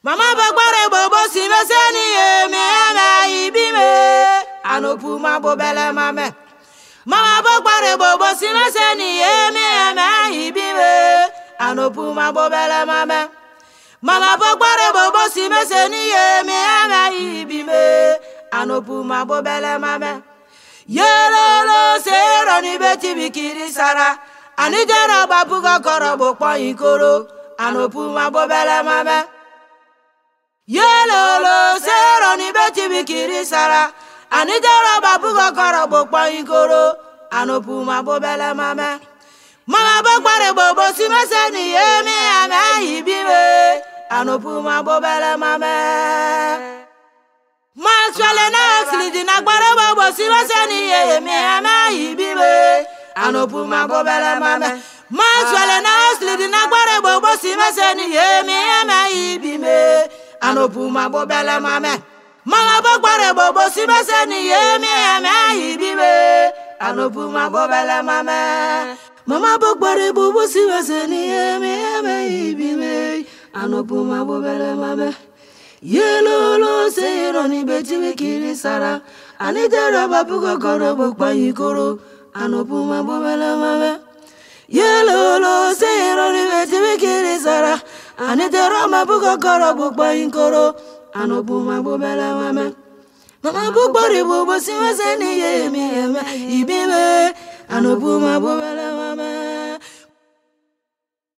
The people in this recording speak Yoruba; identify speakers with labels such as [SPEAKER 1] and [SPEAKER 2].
[SPEAKER 1] Mama bagbare bobo si meseni ye me ama ibime anopu ma bobele mame. Mama bagbare bobo si meseni ye me ama ibime anopu ma bobele mame. Mama bagbare bobo si meseni ye me ama ibime anopu ma bobele mame. Yelolo sero ni beti bikiri sara anijara babuga korobo kwa ikoro anopu ma bobele mame. Yelolo sero ni beti bikiri sara anijara babuga korobo kwa ikoro anopu ma bobele mame. Mama bagbare bobo si meseni ye me ama ibime anopu ma bobele mame. Maxwell na slidi na gbare bobo si meseni ye me ama ibime anopu ma bobele mame. Maxwell na slidi na gbare bobo si meseni ye me ama ibime anopu ma bobele mame. Mama bagbare bobo si meseni ye me ama ibime anopu ma bobele mame. Mama bagbare bobo si meseni ye me ama ibime anopu ma bobele mame. Yelolo sero ni beti bikiri sara anijara babuga korobo kwa ikoro anopu ma bobele mame. Yelolo sero ni beti bikiri sara anijara babuga korobo kwa ikoro anopu ma bobele mame. Mama bagbare bobo si meseni ye me ama ibime anopu ma bobele